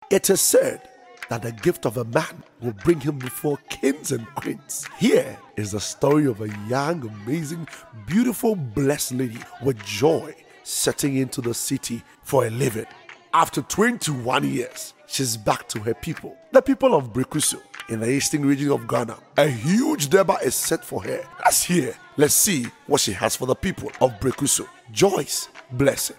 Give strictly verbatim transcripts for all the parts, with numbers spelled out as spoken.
It is said that the gift of a man will bring him before kings and queens. Here is the story of a young, amazing, beautiful, blessed lady with joy setting into the city for a living. After twenty-one years, she's back to her people, the people of Brekusu in the eastern region of Ghana. A huge deba is set for her. Let's hear. Let's see what she has for the people of Brekusu. Joyce Blessing.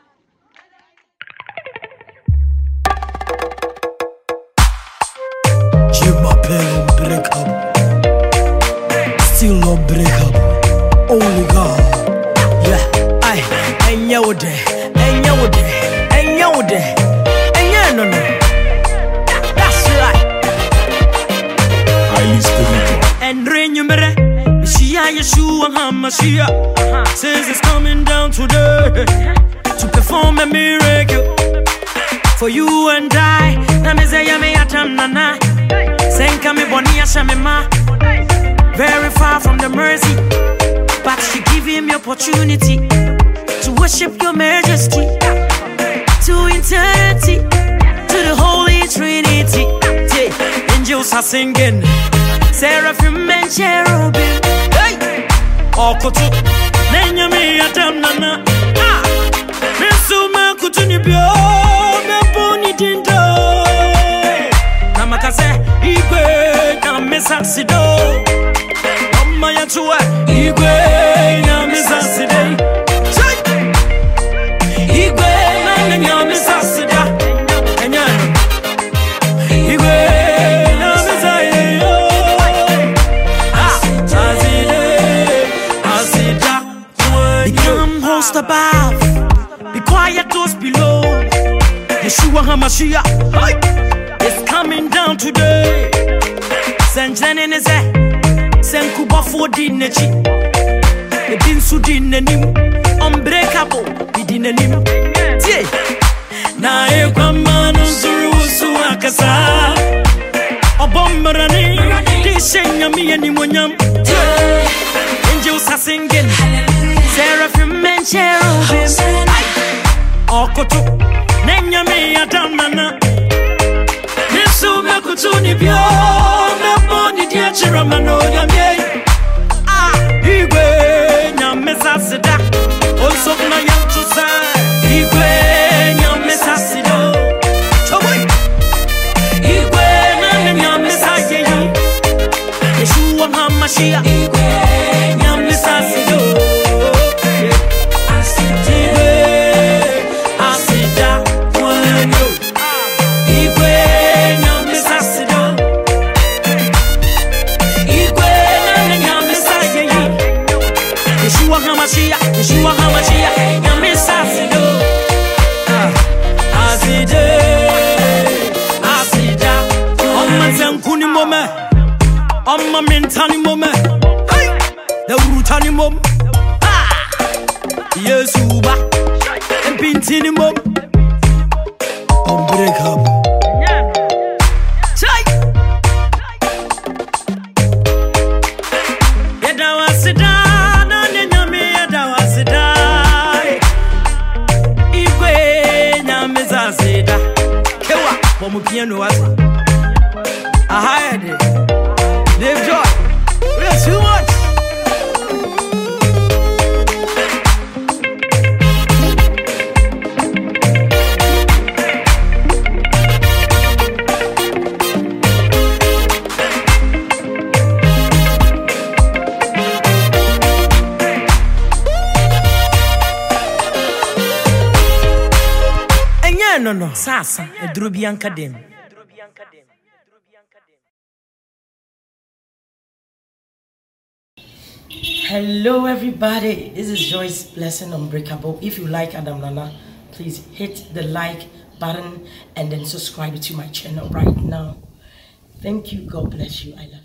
Break up, still not break up. Only God, yeah. I, I know that, I know that, I know that, I know no. That's right. Highly spiritual. And rain you mere, Messiah Yeshua HaMashiach says it's coming down today to perform a miracle for you and I. Na mezaya me atamnana. Senka me boni ashamema. Very far from the mercy, but she give him the opportunity to worship your majesty, to eternity, to the Holy Trinity. Yeah. Angels are singing, seraphim and cherubim. Hey, okoto nenya me adam nana. Ah, mesuma kutunibio me boni dindo. Namakase igwe na mesasido. Maya tuwa igwe na misaside. Igwe na na misasida. Enya igwe na misaside. Ah, aside, asida. Become host above, be quiet those below. Yeshua HaMashiach is coming down today. Sanjane neze. Senkuba for dinechi, the dinsu dinenim, unbreakable, the dinenim. Tie, na e kwama no zuru suakasa, obomrani, di shenya mi animonyam. Angels are singing, seraphim and cherubim. Okoto, nenya mi adamana. Nisu mekutuni bio, meboni dia chiramano yamye. Ah, igwe nyamesasida, also na yanchusa. Igwe nyamesasido, choboy. Igwe na nyamesayeyi, Yeshua HaMashiach. Igwe nyamesasido. Yeshua HaMashiach, Yamisasido. Aside, Asida. Amma Zankuni Mome, Amma Mintani Mome, the Rutani Mom. Yesuba, and Pintini Mom. On break up. Piano was I hired it. Dave Joy. We're too much. No, no, Sasa, a Drubianka dem. Hello, everybody. This is Joyce Blessing Unbreakable. If you like Adam Nana, please hit the like button and then subscribe to my channel right now. Thank you. God bless you. I love you.